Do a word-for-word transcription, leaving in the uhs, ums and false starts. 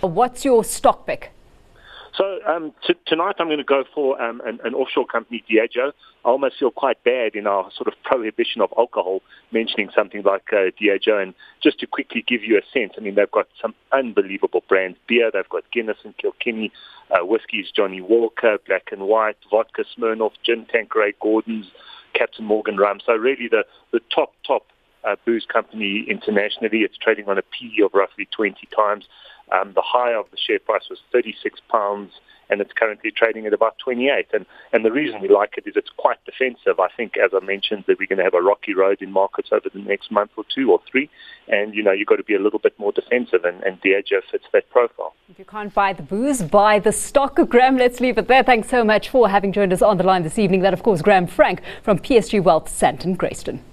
What's your stock pick? So um, t- tonight I'm going to go for um, an, an offshore company, Diageo. I almost feel quite bad in our sort of prohibition of alcohol mentioning something like uh, Diageo. And just to quickly give you a sense, I mean, they've got some unbelievable brands. Beer, they've got Guinness and Kilkenny. Uh, whiskies, Johnny Walker, Black and White, vodka, Smirnoff, gin, Tanqueray, Gordon's, Captain Morgan rum. So really the, the top, top uh, booze company internationally. It's trading on a P E of roughly twenty times. Um, the high of the share price was thirty-six pounds, and it's currently trading at about twenty-eight. And, and the reason we like it is it's quite defensive. I think, as I mentioned, that we're going to have a rocky road in markets over the next month or two or three. And, you know, you've got to be a little bit more defensive, and, and Diageo fits that profile. If you can't buy the booze, buy the stock. Graham, let's leave it there. Thanks so much for having joined us on the line this evening. That, of course, Graham Frank from P S G Wealth, Sandton Grayston.